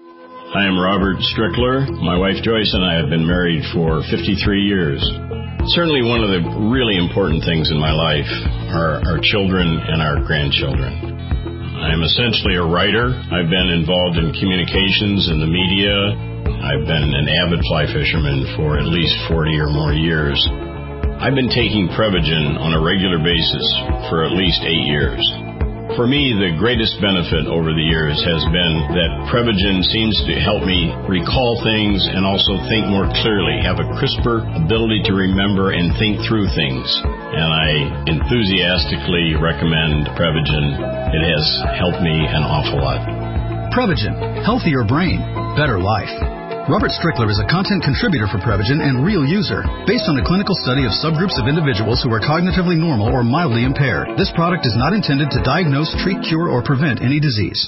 I am Robert Strickler. My wife Joyce and I have been married for fifty-three years. Certainly one of the really important things in my life are our children and our grandchildren. I am essentially a writer. I've been involved in communications and the media. I've been an avid fly fisherman for at least forty or more years. I've been taking Prevagen on a regular basis for at least eight years. For me, the greatest benefit over the years has been that Prevagen seems to help me recall things and also think more clearly, have a crisper ability to remember and think through things. And I enthusiastically recommend Prevagen. It has helped me an awful lot. Prevagen, healthier brain, better life. Robert Strickler is a content contributor for Prevagen and real user, based on a clinical study of subgroups of individuals who are cognitively normal or mildly impaired. This product is not intended to diagnose, treat, cure, or prevent any disease.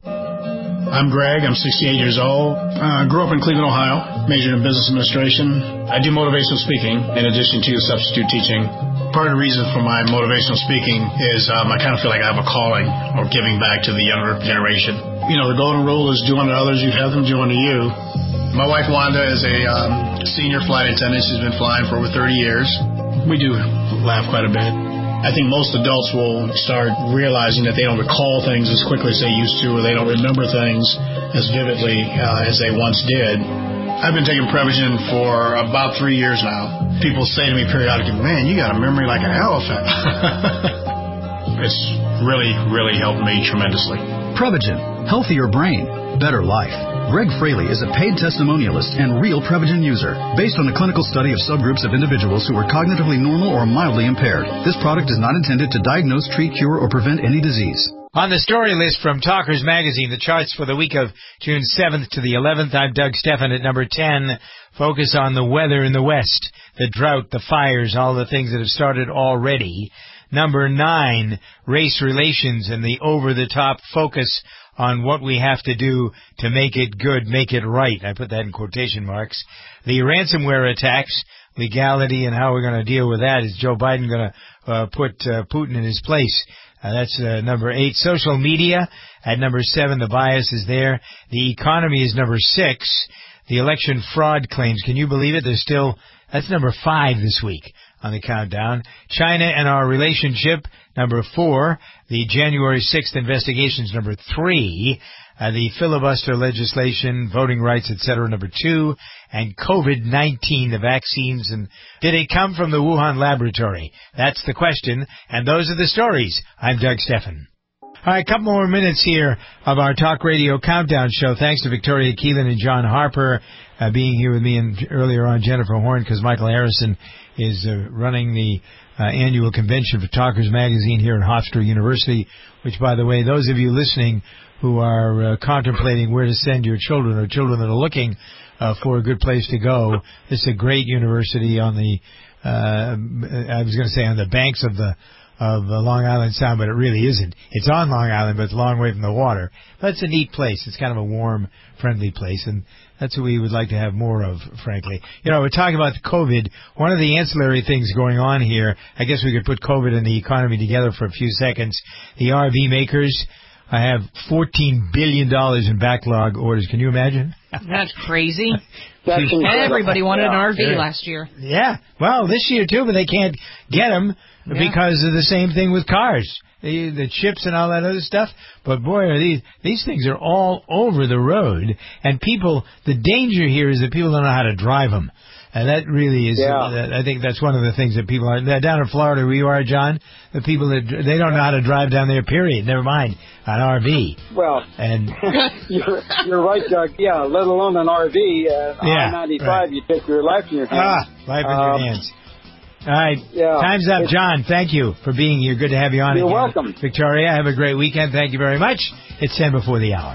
I'm Greg. I'm sixty-eight years old. I uh, grew up in Cleveland, Ohio, majored in business administration. I do motivational speaking in addition to substitute teaching. Part of the reason for my motivational speaking is um, I kind of feel like I have a calling or giving back to the younger generation. You know, the golden rule is do unto others, you'd have them do unto you. My wife Wanda is a um, senior flight attendant. She's been flying for over thirty years. We do laugh quite a bit. I think most adults will start realizing that they don't recall things as quickly as they used to, or they don't remember things as vividly uh, as they once did. I've been taking Prevagen for about three years now. People say to me periodically, man, you got a memory like an elephant. It's really, really helped me tremendously. Prevagen, healthier brain, better life. Greg Fraley is a paid testimonialist and real Prevagen user, based on a clinical study of subgroups of individuals who are cognitively normal or mildly impaired. This product is not intended to diagnose, treat, cure, or prevent any disease. On the story list from Talkers Magazine, the charts for the week of June seventh to the eleventh, I'm Doug Stephan at number ten. Focus on the weather in the West, the drought, the fires, all the things that have started already. Number nine, race relations and the over-the-top focus on what we have to do to make it good, make it right. I put that in quotation marks. The ransomware attacks, legality, and how we're going to deal with that. Is Joe Biden going to uh, put uh, Putin in his place? Uh, that's uh, number eight. Social media at number seven. The bias is there. The economy is number six. The election fraud claims. Can you believe it? There's still, that's number five this week on the countdown. China and our relationship, number four. The January sixth investigations, number three. Uh, the filibuster legislation, voting rights, et cetera, number two. And COVID nineteen, the vaccines. And did it come from the Wuhan laboratory? That's the question. And those are the stories. I'm Doug Stephan. All right, a couple more minutes here of our Talk Radio Countdown show. Thanks to Victoria Keelan and John Harper uh, being here with me, and earlier on Jennifer Horn, because Michael Harrison is uh, running the uh, annual convention for Talkers Magazine here at Hofstra University, which, by the way, those of you listening who are uh, contemplating where to send your children, or children that are looking uh, for a good place to go, this is a great university on the, uh, I was going to say on the banks of the of uh, Long Island Sound, but it really isn't. It's on Long Island, but it's a long way from the water. But it's a neat place. It's kind of a warm, friendly place, and that's what we would like to have more of, frankly. You know, we're talking about the COVID. One of the ancillary things going on here, I guess we could put COVID and the economy together for a few seconds. The R V makers, I have fourteen billion dollars in backlog orders. Can you imagine? That's crazy. That's Everybody wanted an R V yeah. last year. Yeah. Well, this year, too, but they can't get them yeah. because of the same thing with cars. The, the chips and all that other stuff. But, boy, are these these things are all over the road. And people, the danger here is that people don't know how to drive them. And that really is, yeah. uh, I think that's one of the things that people are, down in Florida where you are, John, the people that, they don't know how to drive down there, period. Never mind an R V. Well, and you're, you're right, Doug. Yeah, let alone an R V. Uh, yeah, I ninety-five, right. you take your life in your hands. Ah, life in um, your hands. All right. Yeah, Time's up, John. Thank you for being here. Good to have you on You're again. welcome. Victoria, have a great weekend. Thank you very much. It's ten before the hour.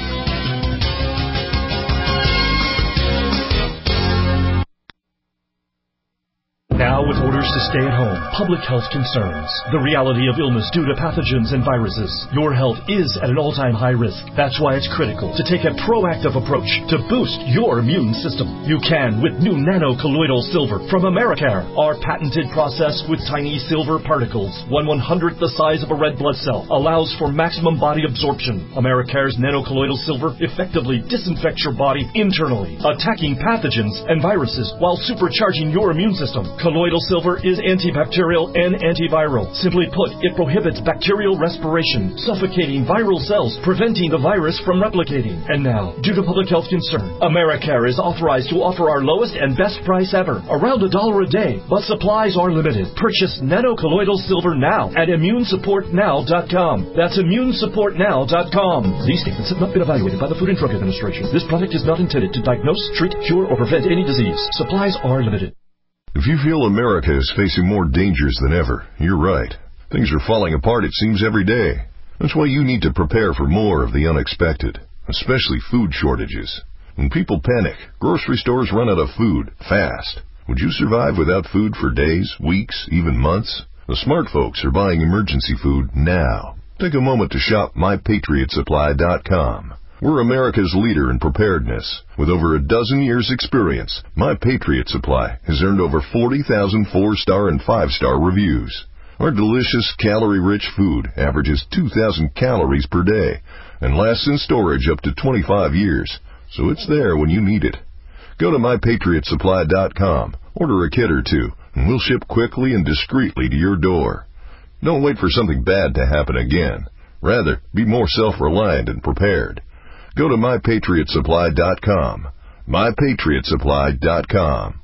Now, with orders to stay at home, public health concerns, the reality of illness due to pathogens and viruses, your health is at an all-time high risk. That's why it's critical to take a proactive approach to boost your immune system. You can with new nano-colloidal silver from Americare. Our patented process with tiny silver particles, one one-hundredth the size of a red blood cell, allows for maximum body absorption. Americare's nano-colloidal silver effectively disinfects your body internally, attacking pathogens and viruses while supercharging your immune system. Colloidal silver is antibacterial and antiviral. Simply put, it prohibits bacterial respiration, suffocating viral cells, preventing the virus from replicating. And now, due to public health concern, Americare is authorized to offer our lowest and best price ever, around a dollar a day, but supplies are limited. Purchase nano-colloidal silver now at immune support now dot com. That's immune support now dot com. These statements have not been evaluated by the Food and Drug Administration. This product is not intended to diagnose, treat, cure, or prevent any disease. Supplies are limited. If you feel America is facing more dangers than ever, you're right. Things are falling apart, it seems, every day. That's why you need to prepare for more of the unexpected, especially food shortages. When people panic, grocery stores run out of food fast. Would you survive without food for days, weeks, even months? The smart folks are buying emergency food now. Take a moment to shop my patriot supply dot com. We're America's leader in preparedness. With over a dozen years' experience, My Patriot Supply has earned over forty thousand four-star and five-star reviews. Our delicious, calorie-rich food averages two thousand calories per day and lasts in storage up to twenty-five years, so it's there when you need it. Go to my patriot supply dot com, order a kit or two, and we'll ship quickly and discreetly to your door. Don't wait for something bad to happen again. Rather, be more self-reliant and prepared. Go to my patriot supply dot com. my patriot supply dot com.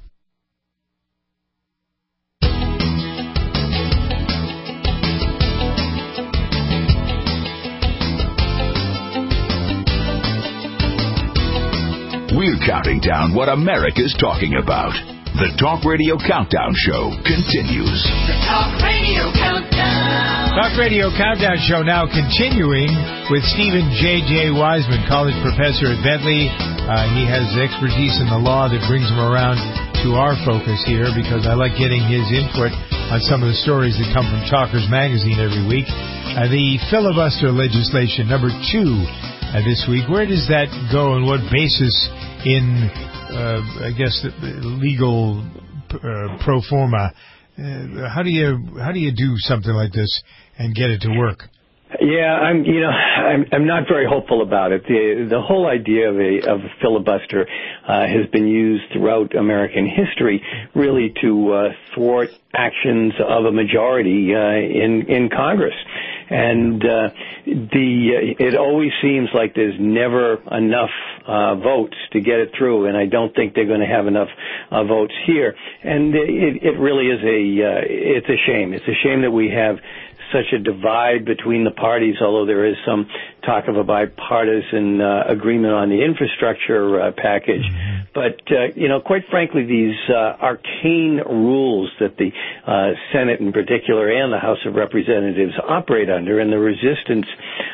We're counting down what America's talking about. The Talk Radio Countdown Show continues. The Talk Radio Countdown. Talk Radio Countdown Show now continuing with Stephen J J. Wiseman, college professor at Bentley. Uh, he has expertise in the law that brings him around to our focus here because I like getting his input on some of the stories that come from Talkers Magazine every week. Uh, the filibuster legislation, number two uh, this week. Where does that go and what basis in Uh, I guess the legal uh, pro forma? Uh, how do you how do you do something like this and get it to work? Yeah, I'm. You know, I'm. I'm not very hopeful about it. The the whole idea of a of a filibuster uh, has been used throughout American history, really to uh, thwart actions of a majority uh, in in Congress. And uh, the uh, it always seems like there's never enough uh, votes to get it through, and I don't think they're going to have enough uh, votes here. And it, it really is a uh, it's a shame. It's a shame that we have such a divide between the parties, although there is some talk of a bipartisan uh, agreement on the infrastructure uh, package. But, uh, you know, quite frankly, these uh, arcane rules that the uh, Senate in particular and the House of Representatives operate under, and the resistance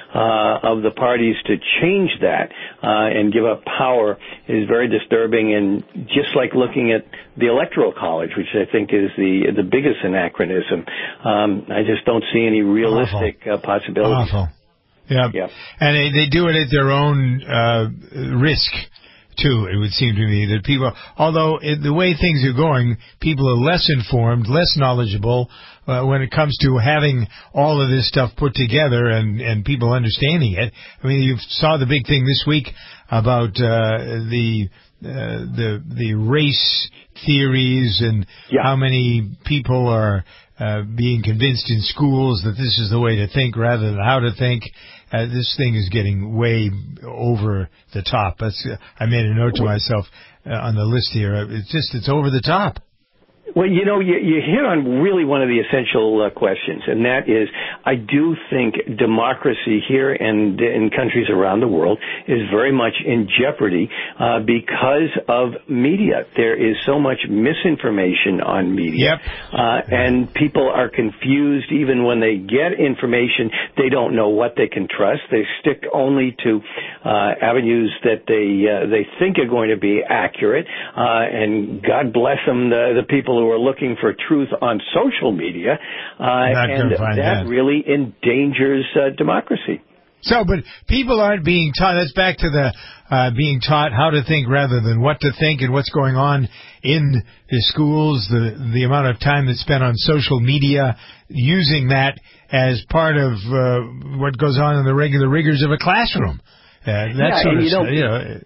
uh, of the parties to change that uh, and give up power is very disturbing. And just like looking at the Electoral College, which I think is the the biggest anachronism, um, I just don't see any realistic uh, possibilities. Awful. Yeah. yeah. And they, they do it at their own uh, risk, too, it would seem to me. That people, although it, the way things are going, people are less informed, less knowledgeable uh, when it comes to having all of this stuff put together and, and people understanding it. I mean, you saw the big thing this week about uh, the uh, the the race theories and yeah. how many people are uh, being convinced in schools that this is the way to think rather than how to think. Uh, this thing is getting way over the top. That's, uh, I made a note to myself uh, on the list here. It's just, it's over the top. Well, you know, you, you hit on really one of the essential uh, questions, and that is, I do think democracy here and in countries around the world is very much in jeopardy uh, because of media. There is so much misinformation on media, yep. uh, and people are confused even when they get information. They don't know what they can trust. They stick only to uh, avenues that they uh, they think are going to be accurate, uh, and God bless them, the, the people who are looking for truth on social media, uh, and that, that really endangers uh, democracy. So, but people aren't being taught, that's back to the uh, being taught how to think rather than what to think and what's going on in the schools, the the amount of time that's spent on social media, using that as part of uh, what goes on in the regular rigors of a classroom. Uh, that yeah, sort and of you know, you know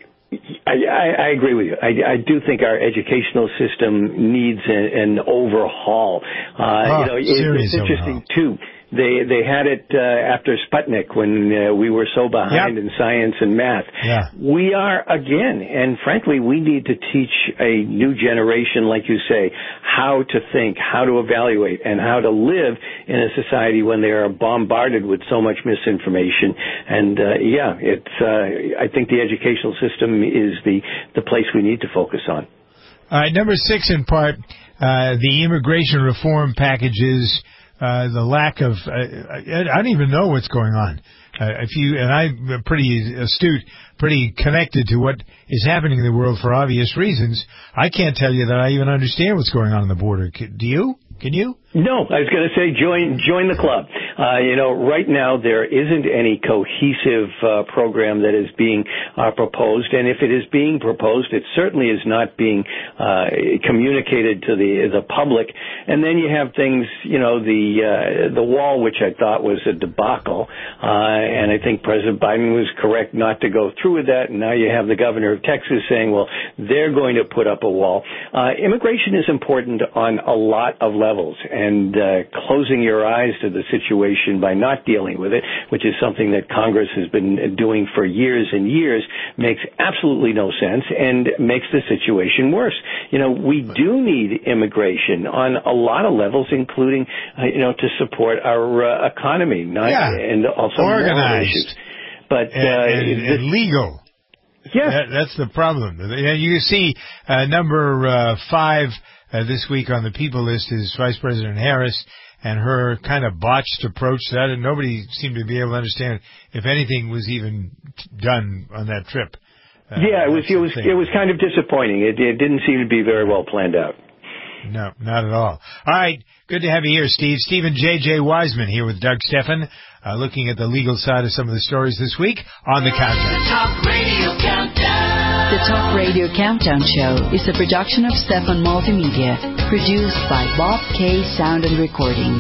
I, I, I agree with you. I, I do think our educational system needs a, an overhaul. Uh, oh, you know, it, it's interesting overhaul. too. They they had it uh, after Sputnik when uh, we were so behind yep. in science and math. Yeah. We are again, and frankly, we need to teach a new generation, like you say, how to think, how to evaluate, and how to live in a society when they are bombarded with so much misinformation. And uh, yeah, it's. Uh, I think the educational system is the the place we need to focus on. All right, number six in part, uh, the immigration reform packages. Uh, the lack of, uh, I, I don't even know what's going on. Uh, if you, and I'm pretty astute, pretty connected to what is happening in the world for obvious reasons. I can't tell you that I even understand what's going on in the border. Do you? Can you? No, I was going to say join join the club. Uh, you know, right now there isn't any cohesive uh, program that is being uh, proposed, and if it is being proposed, it certainly is not being uh, communicated to the the public. And then you have things, you know, the uh, the wall, which I thought was a debacle, uh, and I think President Biden was correct not to go through with that. And now you have the governor of Texas saying, well, they're going to put up a wall. Uh, immigration is important on a lot of levels. And uh, closing your eyes to the situation by not dealing with it, which is something that Congress has been doing for years and years, makes absolutely no sense and makes the situation worse. You know, we do need immigration on a lot of levels, including, uh, you know, to support our uh, economy, not yeah. and also organized, issues. But and, uh, and, this, and legal. Yeah, that, that's the problem. You see, uh, number uh, five. Uh, this week on the people list is Vice President Harris and her kind of botched approach to that, and nobody seemed to be able to understand if anything was even t- done on that trip. Uh, yeah, it was it was it was kind of disappointing. It, it didn't seem to be very well planned out. No, not at all. All right, good to have you here, Steve. Stephen J J. Wiseman here with Doug Steffen, uh, looking at the legal side of some of the stories this week on the Countdown. The Talk Radio Countdown. The Talk Radio Countdown Show is a production of Steffen Multimedia, produced by Bob K. Sound and Recording.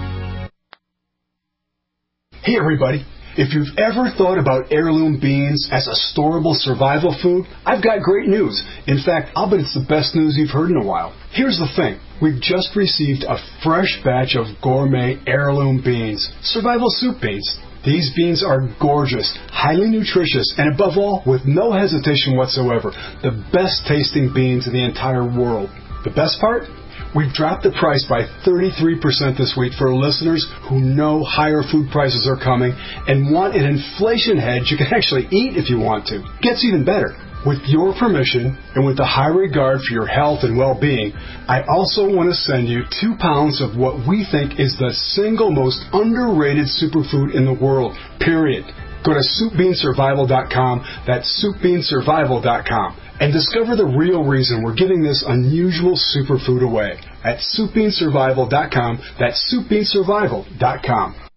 Hey, everybody. If you've ever thought about heirloom beans as a storable survival food, I've got great news. In fact, I'll bet it's the best news you've heard in a while. Here's the thing. We've just received a fresh batch of gourmet heirloom beans, survival soup beans. These beans are gorgeous, highly nutritious, and above all, with no hesitation whatsoever, the best tasting beans in the entire world. The best part? We've dropped the price by thirty-three percent this week for listeners who know higher food prices are coming and want an inflation hedge you can actually eat if you want to. Gets even better. With your permission, and with the high regard for your health and well-being, I also want to send you two pounds of what we think is the single most underrated superfood in the world, period. Go to soup bean survival dot com, that's soup bean survival dot com, and discover the real reason we're giving this unusual superfood away at soup bean survival dot com, that's soup bean survival dot com.